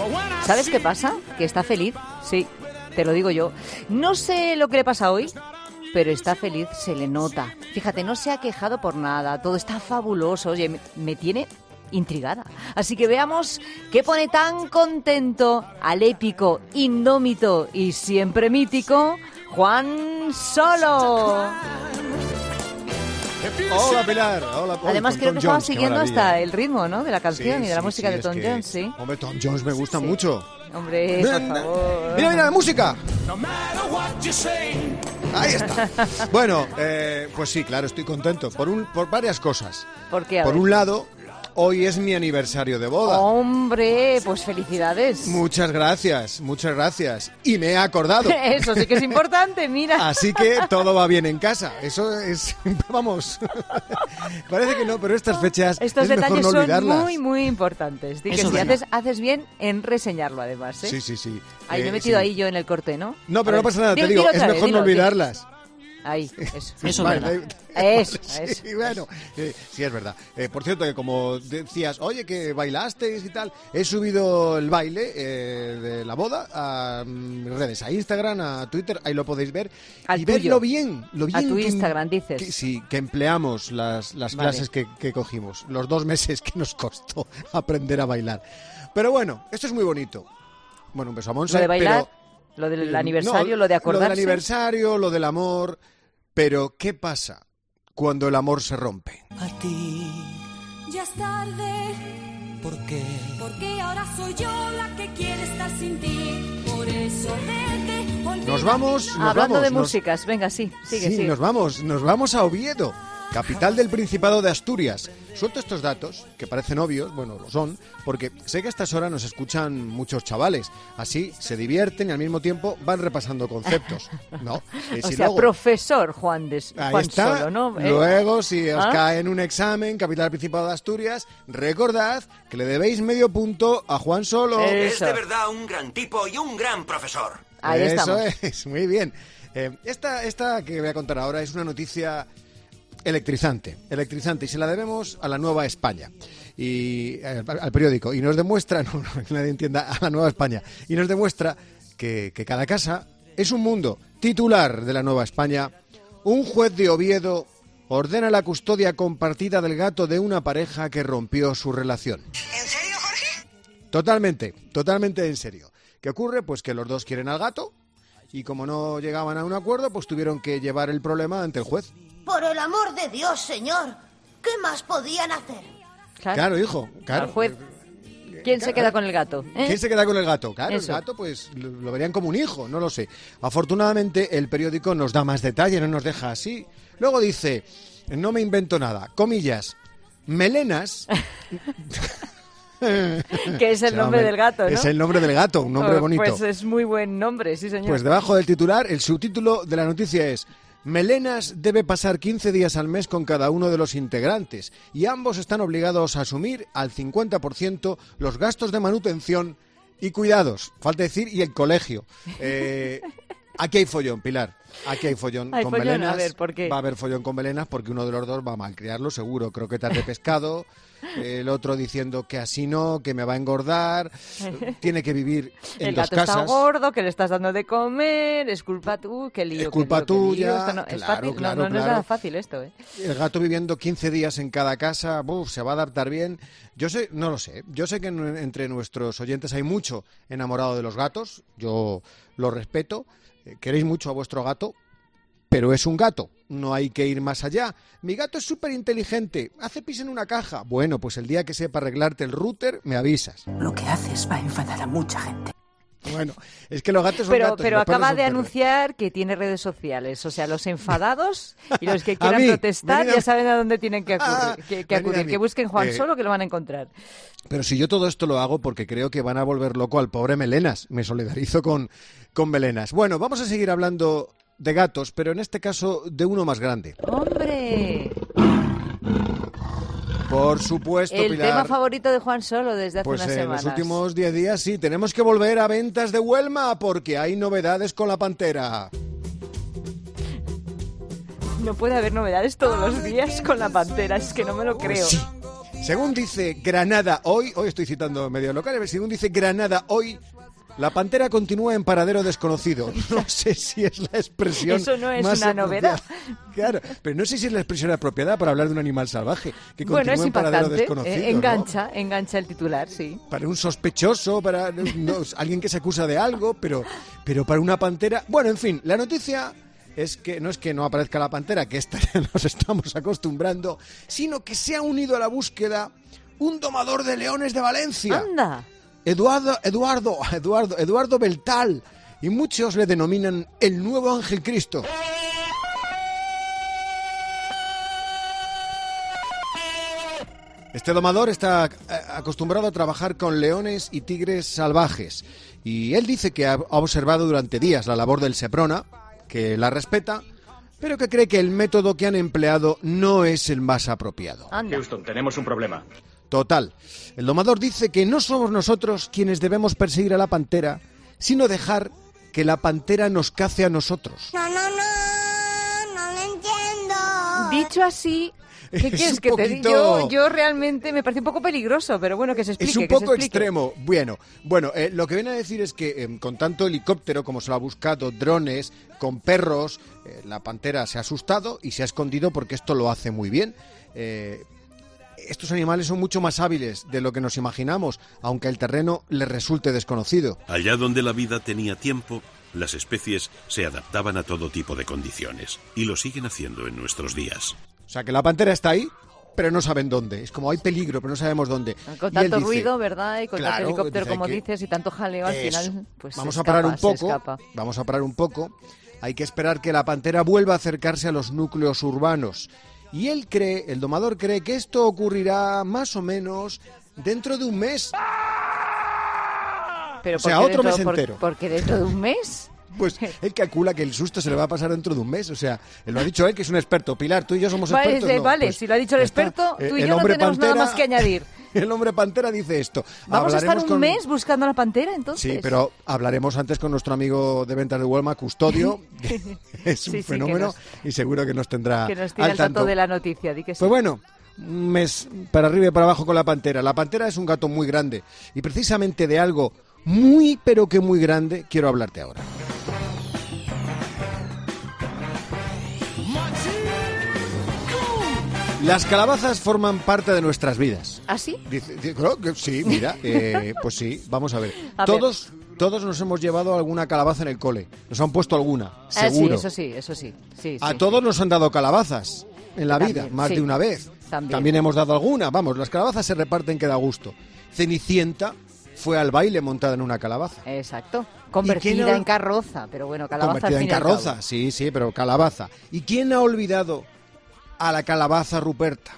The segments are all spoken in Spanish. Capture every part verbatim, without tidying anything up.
¿Sabes qué pasa? Que está feliz, sí, te lo digo yo. No sé lo que le pasa hoy, pero está feliz, se le nota. Fíjate, no se ha quejado por nada, todo está fabuloso. Oye, me, me tiene intrigada. Así que veamos qué pone tan contento al épico, indómito y siempre mítico Juan Solo. Hola, Pilar. Hola, Además con creo Tom que estaba Jones, siguiendo hasta el ritmo, ¿no?, de la canción Sí, y de la sí, música sí, de es Tom que, Jones, sí. Hombre, Tom Jones me gusta Sí. mucho. Hombre, Mira, por favor. mira, mira la música. Ahí está. Bueno, eh, pues sí, claro, estoy contento por un, por varias cosas. ¿Por qué? A Por ver. un lado, hoy es mi aniversario de boda. Hombre, pues felicidades. Muchas gracias, muchas gracias. Y me he acordado. Eso sí que es importante, mira. Así que todo va bien en casa. Eso es, vamos. Parece que no, pero estas fechas Estos es mejor detalles no son olvidarlas. muy, muy importantes. Di que Eso si es haces, haces bien en reseñarlo, además, ¿eh? Sí, sí, sí. Ahí me he Eh, metido sí. ahí yo en el corte, ¿no? No, A pero no ver, pasa nada, te dilo- digo, dilo es otra vez, mejor no dilo, dilo. olvidarlas. Ahí, eso. Eso Vale, es verdad. eh, Eso, eso. Sí, bueno, eh, sí, es verdad. Eh, por cierto, que como decías, oye, que bailasteis y tal, he subido el baile eh, de la boda a mis redes, a Instagram, a Twitter, ahí lo podéis ver. Al y tuyo. ver lo bien, lo bien A tu que- Instagram, dices. que- sí, que empleamos las, las Vale. clases que, que cogimos, los dos meses que nos costó aprender a bailar. Pero bueno, esto es muy bonito. Bueno, un beso a Monse, Lo de bailar, pero- lo del eh, aniversario, no, lo de acordarse. Lo del aniversario, lo del amor. Pero, ¿qué pasa cuando el amor se rompe? A ti, Ya es tarde, ¿por qué? porque ahora soy yo la que quiere estar sin ti. Por eso vete, olvida. Nos vamos, nos Hablando vamos, de nos- músicas, venga, sí, sigue, sí, sigue. nos vamos, nos vamos a Oviedo, capital del Principado de Asturias. Suelto estos datos, que parecen obvios, bueno, lo son, porque sé que a estas horas nos escuchan muchos chavales. Así se divierten y al mismo tiempo van repasando conceptos. No, eh, O si sea, luego- profesor Juan, de, Ahí Juan está. Solo, ¿no? Eh, Luego, si os ¿Ah? cae en un examen, capital del Principado de Asturias, recordad que le debéis medio punto a Juan Solo. Eh, Es Eso. de verdad un gran tipo y un gran profesor. Ahí Eso estamos. es, muy bien. Eh, esta, esta que voy a contar ahora es una noticia electrizante, electrizante, y se la debemos a la Nueva España, y eh, al, al periódico, y nos demuestra, no, no, que nadie entienda, a la Nueva España, y nos demuestra que, que cada casa es un mundo. Titular de la Nueva España: un juez de Oviedo ordena la custodia compartida del gato de una pareja que rompió su relación. ¿En serio, Jorge? Totalmente, totalmente en serio. ¿Qué ocurre? Pues que los dos quieren al gato y como no llegaban a un acuerdo, pues tuvieron que llevar el problema ante el juez. Por el amor de Dios, señor. ¿Qué más podían hacer? Claro. Claro, hijo, claro. Al juez. ¿Quién se queda con el gato? ¿eh? ¿Quién se queda con el gato? Claro, Eso. el gato pues lo, lo verían como un hijo, no lo sé. Afortunadamente el periódico nos da más detalle, no nos deja así. Luego dice, no me invento nada, comillas, melenas... Que es el Se nombre llama- del gato, ¿no? Es el nombre del gato, un nombre Oh, bonito. Pues es muy buen nombre, sí, señor. Pues debajo del titular, el subtítulo de la noticia es: Melenas debe pasar quince días al mes con cada uno de los integrantes y ambos están obligados a asumir al cincuenta por ciento los gastos de manutención y cuidados. Falta decir, y el colegio. Eh, aquí hay follón, Pilar. Aquí hay follón Hay con follón, melenas. a ver, ¿por qué? Va a haber follón con melenas porque uno de los dos va a malcriarlo, seguro. Croquetas de pescado. El otro diciendo que así no, que me va a engordar. Tiene que vivir en el dos gato casas. está gordo, que le estás dando de comer, es culpa tú, qué lío. Es qué culpa lío, qué lío. tuya, Esto no, es claro, fácil, no, claro, no, no es claro. nada fácil esto, ¿eh? El gato viviendo quince días en cada casa, uf, se va a adaptar bien. Yo sé, no lo sé, yo sé que en- entre nuestros oyentes hay mucho enamorado de los gatos, yo lo respeto, eh, queréis mucho a vuestro gato, pero es un gato, no hay que ir más allá. Mi gato es súper inteligente, hace pis en una caja. Bueno, pues el día que sepa arreglarte el router, me avisas. Lo que haces va a enfadar a mucha gente. Bueno, es que los gatos son Pero, gatos. y pero los perros acaba son de perros. anunciar que tiene redes sociales. O sea, los enfadados y los que A quieran mí, protestar venid a- ya saben a dónde tienen que Ah, acudir. que, que, venid a acudir. mí. Que busquen Juan Eh, Solo, que lo van a encontrar. Pero si yo todo esto lo hago porque creo que van a volver loco al pobre Melenas. Me solidarizo con, con Melenas. Bueno, vamos a seguir hablando de gatos, pero en este caso de uno más grande. ¡Hombre! Por supuesto, El Pilar. tema favorito de Juan Solo desde hace Pues unas en semanas. los últimos diez días sí, tenemos que volver a ventas de Huelma porque hay novedades con la Pantera. No puede haber novedades todos los días con la Pantera, es que no me lo creo. Pues sí, Según dice Granada Hoy, hoy estoy citando medios locales, según dice Granada Hoy, la pantera continúa en paradero desconocido. No sé si es la expresión Eso no es más una apropiada. novedad. Claro, pero no sé si es la expresión apropiada para hablar de un animal salvaje que continúa Bueno, es en paradero impactante, desconocido. eh, engancha, ¿no? engancha el titular, sí. Para un sospechoso, para no, alguien que se acusa de algo, pero, pero para una pantera... Bueno, en fin, la noticia es que no es que no aparezca la pantera, que esta ya nos estamos acostumbrando, sino que se ha unido a la búsqueda un domador de leones de Valencia. ¡Anda! Eduardo, Eduardo, Eduardo, Eduardo Beltal, y muchos le denominan el nuevo Ángel Cristo. Este domador está acostumbrado a trabajar con leones y tigres salvajes, y él dice que ha observado durante días la labor del Seprona, que la respeta, pero que cree que el método que han empleado no es el más apropiado. Anda. Houston, tenemos un problema. Total. El domador dice que no somos nosotros quienes debemos perseguir a la pantera, sino dejar que la pantera nos cace a nosotros. No, no, no, no lo entiendo. Dicho así, ¿qué Es quieres un que te poquito- diga? Yo, yo realmente me parece un poco peligroso, pero bueno, que se explique. Es un que se poco explique. extremo. Bueno, bueno, eh, lo que viene a decir es que eh, con tanto helicóptero como se lo ha buscado, drones, con perros, eh, la pantera se ha asustado y se ha escondido porque esto lo hace muy bien. Eh, estos animales son mucho más hábiles de lo que nos imaginamos, aunque el terreno les resulte desconocido. Allá donde la vida tenía tiempo, las especies se adaptaban a todo tipo de condiciones y lo siguen haciendo en nuestros días. O sea, que la pantera está ahí, pero no saben dónde. Es como hay peligro, pero no sabemos dónde. Con Y él tanto dice, ruido, ¿verdad? Y con claro, tanto helicóptero, dice como que- dices, y tanto jaleo, al Eso. final, pues Vamos se a parar escapa, un se poco. escapa. Vamos a parar un poco. Hay que esperar que la pantera vuelva a acercarse a los núcleos urbanos. Y él cree, el domador cree que esto ocurrirá más o menos dentro de un mes. Pero O sea, ¿por qué otro dentro- mes por- entero. Porque dentro de un mes. Pues él calcula que el susto se le va a pasar dentro de un mes. O sea, él lo ha dicho él, que es un experto. Pilar, tú y yo somos Vale, expertos. eh, ¿no? vale, Pues si lo ha dicho el ya está. experto, tú y Eh, el yo no hombre tenemos nada pantera- más que añadir. El hombre pantera dice esto. ¿Vamos a estar Hablaremos un con- mes buscando a la pantera, entonces? Sí, pero hablaremos antes con nuestro amigo de ventas de Walmart, Custodio. Es un Sí, sí, que fenómeno nos- y seguro que nos tendrá Que nos tira al el dato tanto. de la noticia, di que sí. Pues bueno, un mes para arriba y para abajo con la pantera. La pantera es un gato muy grande y precisamente de algo muy, pero que muy grande quiero hablarte ahora. Las calabazas forman parte de nuestras vidas. ¿Ah, sí? Dice, dice- creo que sí, mira, eh, pues sí, vamos a ver. A todos, todos nos hemos llevado alguna calabaza en el cole. Nos han puesto alguna, Ah, sí, seguro. eso sí, eso sí. sí, A sí. todos nos han dado calabazas en la vida, También, más sí. de una vez. También. hemos dado alguna. Vamos, las calabazas se reparten que da gusto. Cenicienta fue al baile montada en una calabaza. Exacto. quién Convertida ha- en carroza, pero bueno, calabaza al Convertida en fin y al cabo. carroza, sí, sí, pero calabaza. ¿Y quién ha olvidado a la calabaza Ruperta?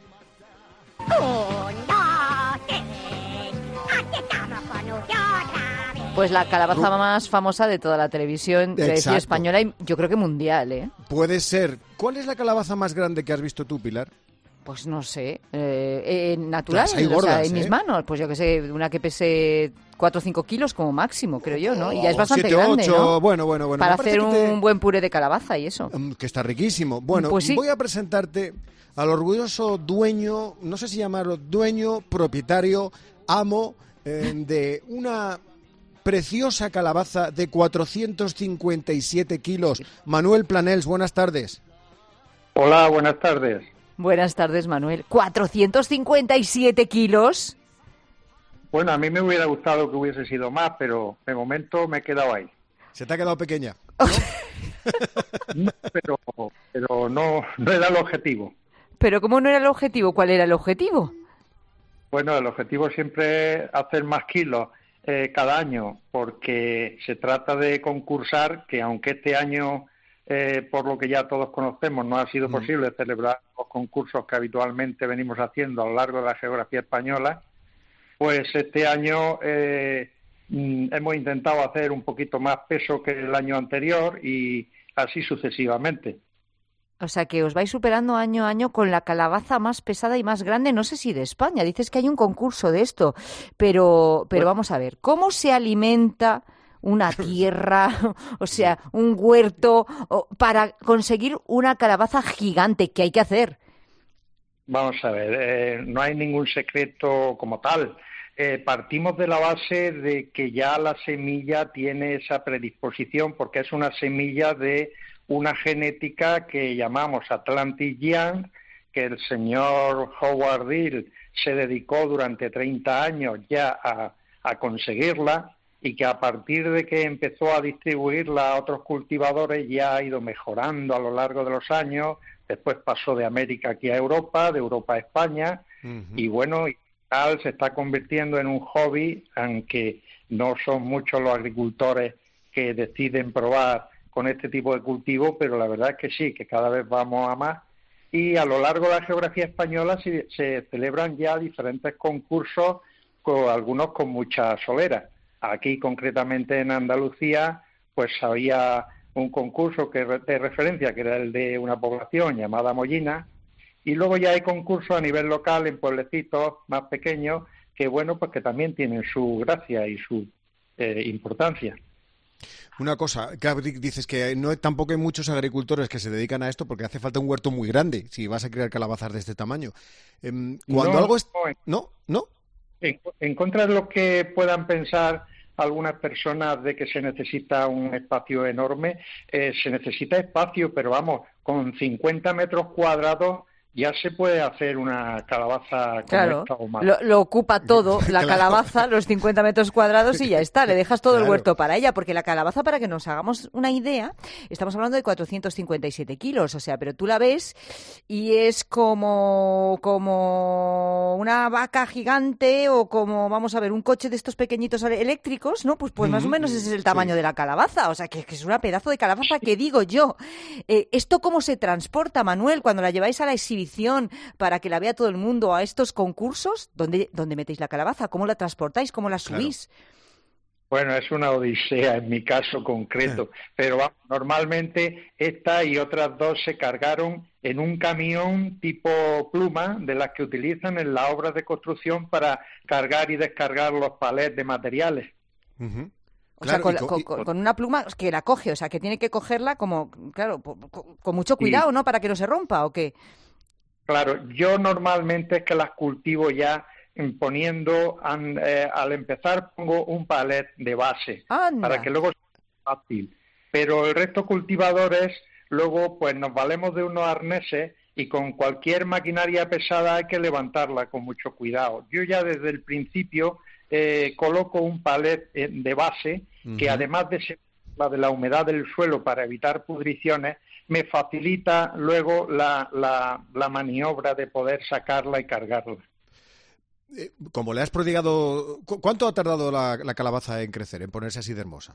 Pues la calabaza más famosa de toda la televisión de Exacto. española y yo creo que mundial, ¿eh? Puede ser. ¿Cuál es la calabaza más grande que has visto tú, Pilar? Pues no sé, eh, eh, natural, Las hay o sea, gordas, en mis ¿eh? manos, pues yo que sé, una que pese cuatro o cinco kilos como máximo, creo yo, ¿no? Y ya es Oh, bastante siete, grande, ocho, ¿no? Bueno, bueno, bueno. Para me parece hacer que te- un buen puré de calabaza y eso. Mm, que está riquísimo. Bueno, Pues sí. voy a presentarte al orgulloso dueño, no sé si llamarlo dueño, propietario, amo eh, de una preciosa calabaza de cuatrocientos cincuenta y siete kilos. Manuel Planels, buenas tardes. Hola, buenas tardes. Buenas tardes, Manuel. ¿cuatrocientos cincuenta y siete kilos? Bueno, a mí me hubiera gustado que hubiese sido más, pero de momento me he quedado ahí. Se te ha quedado pequeña. No, pero pero no, no era el objetivo. Pero ¿cómo no era el objetivo? ¿Cuál era el objetivo? Bueno, el objetivo siempre es hacer más kilos eh, cada año, porque se trata de concursar, que aunque este año, eh, por lo que ya todos conocemos, no ha sido Mm. posible celebrar los concursos que habitualmente venimos haciendo a lo largo de la geografía española, pues este año eh, mm, hemos intentado hacer un poquito más peso que el año anterior y así sucesivamente. O sea, que os vais superando año a año con la calabaza más pesada y más grande, no sé si de España. Dices que hay un concurso de esto, pero, pero vamos a ver, ¿cómo se alimenta una tierra, o sea, un huerto, o- para conseguir una calabaza gigante? ¿Qué hay que hacer? Vamos a ver, eh, no hay ningún secreto como tal. Eh, partimos de la base de que ya la semilla tiene esa predisposición porque es una semilla de una genética que llamamos Atlantic Young, que el señor Howard Deal se dedicó durante treinta años ya a, a conseguirla y que a partir de que empezó a distribuirla a otros cultivadores ya ha ido mejorando a lo largo de los años. Después pasó de América aquí a Europa, de Europa a España, uh-huh. y bueno... se está convirtiendo en un hobby, aunque no son muchos los agricultores que deciden probar con este tipo de cultivo, pero la verdad es que sí, que cada vez vamos a más. Y a lo largo de la geografía española se, se celebran ya diferentes concursos, con, algunos con mucha solera. Aquí, concretamente en Andalucía, pues había un concurso que de referencia, que era el de una población llamada Mollina. Y luego ya hay concursos a nivel local en pueblecitos más pequeños que, bueno, pues que también tienen su gracia y su eh, importancia. Una cosa, que dices que no tampoco hay muchos agricultores que se dedican a esto porque hace falta un huerto muy grande si vas a crear calabazas de este tamaño. Eh, cuando no, algo es... no, no, ¿no? En, en contra de lo que puedan pensar algunas personas de que se necesita un espacio enorme, eh, se necesita espacio, pero vamos, con cincuenta metros cuadrados ya se puede hacer una calabaza claro, como esta o más. Lo, lo ocupa todo, la claro. calabaza, los cincuenta metros cuadrados y ya está, le dejas todo claro. el huerto para ella, porque la calabaza, para que nos hagamos una idea, estamos hablando de cuatrocientos cincuenta y siete kilos, o sea, pero tú la ves y es como, como una vaca gigante o como, vamos a ver, un coche de estos pequeñitos eléctricos, ¿no? Pues, pues mm-hmm. más o menos ese es el tamaño sí. de la calabaza, o sea, que, que es una pedazo de calabaza que digo yo. Eh, ¿Esto cómo se transporta, Manuel, cuando la lleváis a la exhibición para que la vea todo el mundo a estos concursos? ¿Dónde, dónde metéis la calabaza? ¿Cómo la transportáis? ¿Cómo la subís? Claro. Bueno, es una odisea en mi caso concreto, pero vamos, normalmente esta y otras dos se cargaron en un camión tipo pluma de las que utilizan en las obras de construcción para cargar y descargar los palets de materiales. Uh-huh. O claro, sea, con, con, con una pluma que la coge, o sea, que tiene que cogerla como, claro, con, con mucho cuidado, sí. ¿no? Para que no se rompa, ¿o qué? Claro, yo normalmente es que las cultivo ya poniendo, eh, al empezar pongo un palet de base, Anda. para que luego sea fácil. Pero el resto cultivadores, luego pues nos valemos de unos arneses y con cualquier maquinaria pesada hay que levantarla con mucho cuidado. Yo ya desde el principio eh, coloco un palet de base, uh-huh. que además de ser la de la humedad del suelo para evitar pudriciones, me facilita luego la, la, la maniobra de poder sacarla y cargarla. Eh, como le has prodigado, ¿cu- ¿cuánto ha tardado la, la calabaza en crecer, en ponerse así de hermosa?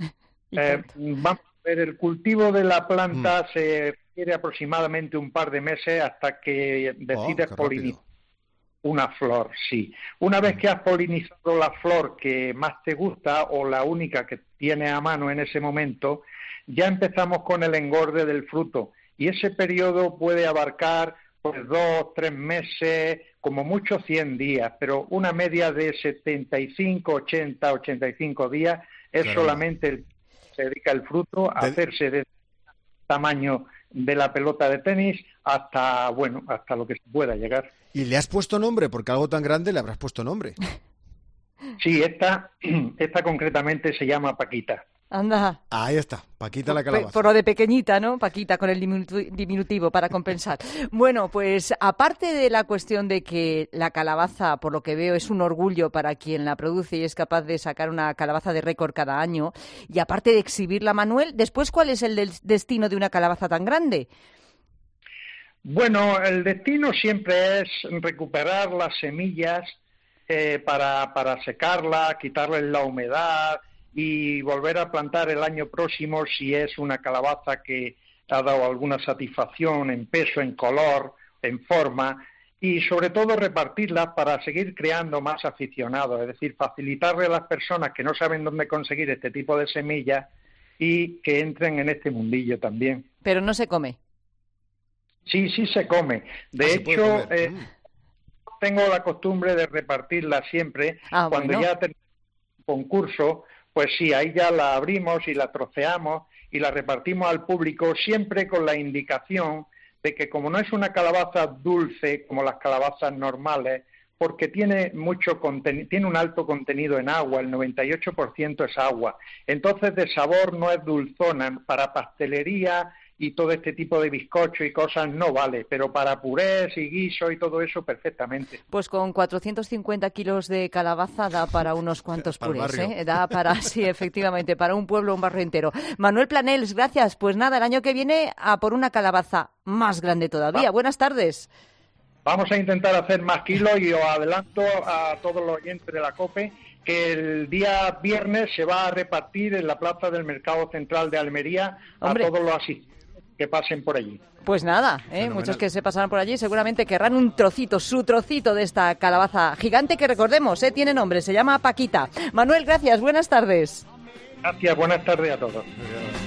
Eh, vamos a ver, el cultivo de la planta mm. se requiere aproximadamente un par de meses hasta que decides oh, polinizar una flor, sí. Una vez que has polinizado la flor que más te gusta o la única que tienes a mano en ese momento, ya empezamos con el engorde del fruto y ese periodo puede abarcar pues dos, tres meses, como mucho cien días, pero una media de setenta y cinco, ochenta, ochenta y cinco días es Caramba. solamente el se dedica el fruto a Del... hacerse de tamaño de la pelota de tenis hasta, bueno, hasta lo que se pueda llegar. ¿Y le has puesto nombre? Porque algo tan grande le habrás puesto nombre. Sí, esta, esta concretamente se llama Paquita. Anda. Ahí está, Paquita la calabaza. Por lo de pequeñita, ¿no? Paquita con el diminutivo para compensar. Bueno, pues aparte de la cuestión de que la calabaza, por lo que veo, es un orgullo para quien la produce y es capaz de sacar una calabaza de récord cada año, y aparte de exhibirla, Manuel, después, ¿cuál es el del destino de una calabaza tan grande? Bueno, el destino siempre es recuperar las semillas eh, para, para secarla, quitarle la humedad y volver a plantar el año próximo si es una calabaza que ha dado alguna satisfacción en peso, en color, en forma, y sobre todo repartirla para seguir creando más aficionados, es decir, facilitarle a las personas que no saben dónde conseguir este tipo de semillas y que entren en este mundillo también. Pero no se come. Sí, sí se come. De ah, hecho, eh, mm. tengo la costumbre de repartirla siempre. Ah, cuando bueno. ya tenemos un concurso, pues sí, ahí ya la abrimos y la troceamos y la repartimos al público, siempre con la indicación de que como no es una calabaza dulce como las calabazas normales, porque tiene mucho contenido, tiene un alto contenido en agua, el noventa y ocho por ciento es agua, entonces de sabor no es dulzona, para pastelería y todo este tipo de bizcocho y cosas no vale, pero para purés y guiso y todo eso perfectamente. Pues con cuatrocientos cincuenta kilos de calabaza da para unos cuantos para purés, el ¿eh? Da para, sí, efectivamente, para un pueblo, un barrio entero. Manuel Planels, gracias. Pues nada, el año que viene a por una calabaza más grande todavía. Ah. Buenas tardes. Vamos a intentar hacer más kilos y os adelanto a todos los oyentes de la COPE que el día viernes se va a repartir en la plaza del Mercado Central de Almería Hombre. a todos los asistentes que pasen por allí. Pues nada, ¿eh? Muchos que se pasarán por allí seguramente querrán un trocito, su trocito de esta calabaza gigante que recordemos, ¿eh? Tiene nombre, se llama Paquita. Manuel, gracias, buenas tardes. Gracias, buenas tardes a todos.